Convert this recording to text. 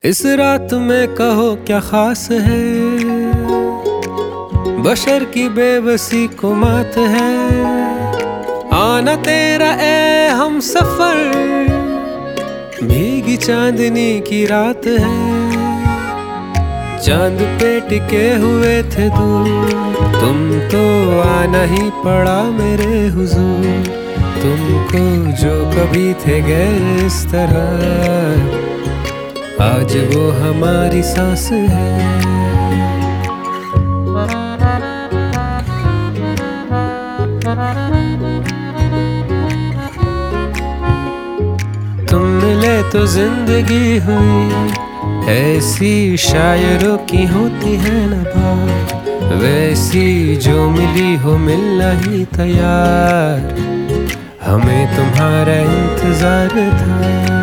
इस रात में कहो क्या खास है, बशर की बेबसी को मात है। आना तेरा ए हम सफर, भीगी चांदनी की रात है। चांद पे टिके हुए थे दूर, तुम तो आना ही पड़ा मेरे हुजूर। तुमको जो कभी थे गए इस तरह, आज वो हमारी सांस है। तुम मिले तो जिंदगी हुई, ऐसी शायरों की होती है ना बात, वैसी जो मिली हो मिलना ही तैयार। हमें तुम्हारा इंतजार था।